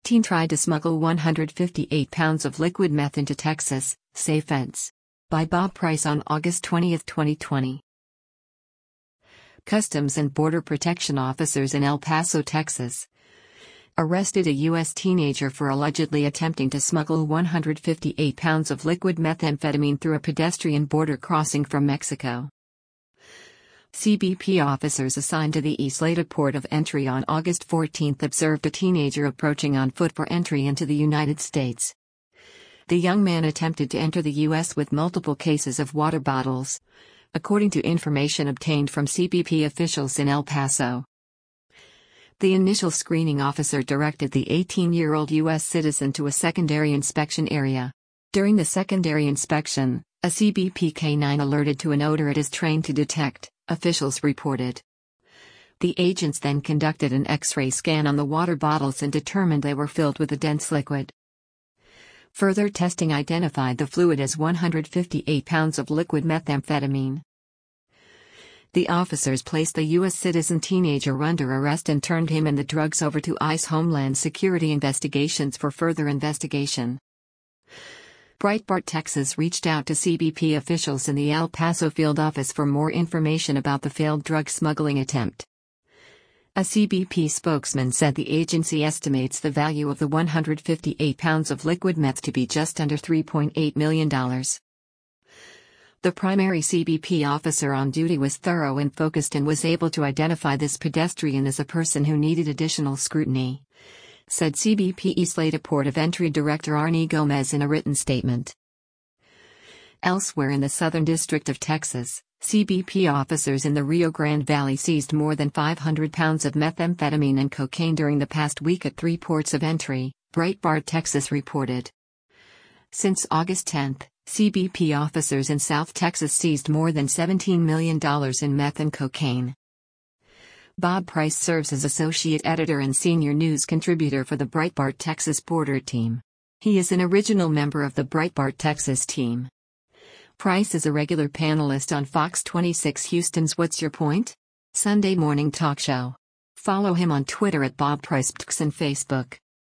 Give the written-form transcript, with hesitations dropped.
Teen tried to smuggle 158 pounds of liquid meth into Texas, say feds. By Bob Price on August 20, 2020. Customs and Border Protection officers in El Paso, Texas, arrested a U.S. teenager for allegedly attempting to smuggle 158 pounds of liquid methamphetamine through a pedestrian border crossing from Mexico. CBP officers assigned to the Isleta port of entry on August 14 observed a teenager approaching on foot for entry into the United States. The young man attempted to enter the U.S. with multiple cases of water bottles, according to information obtained from CBP officials in El Paso. The initial screening officer directed the 18-year-old U.S. citizen to a secondary inspection area. During the secondary inspection, a CBP K-9 alerted to an odor it is trained to detect, officials reported. The agents then conducted an X-ray scan on the water bottles and determined they were filled with a dense liquid. Further testing identified the fluid as 158 pounds of liquid methamphetamine. The officers placed the U.S. citizen teenager under arrest and turned him and the drugs over to ICE Homeland Security Investigations for further investigation. Breitbart Texas reached out to CBP officials in the El Paso field office for more information about the failed drug smuggling attempt. A CBP spokesman said the agency estimates the value of the 158 pounds of liquid meth to be just under $3.8 million. The primary CBP officer on duty was thorough and focused and was able to identify this pedestrian as a person who needed additional scrutiny, said CBP Isleta Port of Entry Director Arnie Gomez in a written statement. Elsewhere in the Southern District of Texas, CBP officers in the Rio Grande Valley seized more than 500 pounds of methamphetamine and cocaine during the past week at 3 ports of entry, Breitbart Texas reported. Since August 10, CBP officers in South Texas seized more than $17 million in meth and cocaine. Bob Price serves as associate editor and senior news contributor for the Breitbart Texas Border team. He is an original member of the Breitbart Texas team. Price is a regular panelist on Fox 26 Houston's What's Your Point? Sunday morning talk show. Follow him on Twitter at Bob Price and Facebook.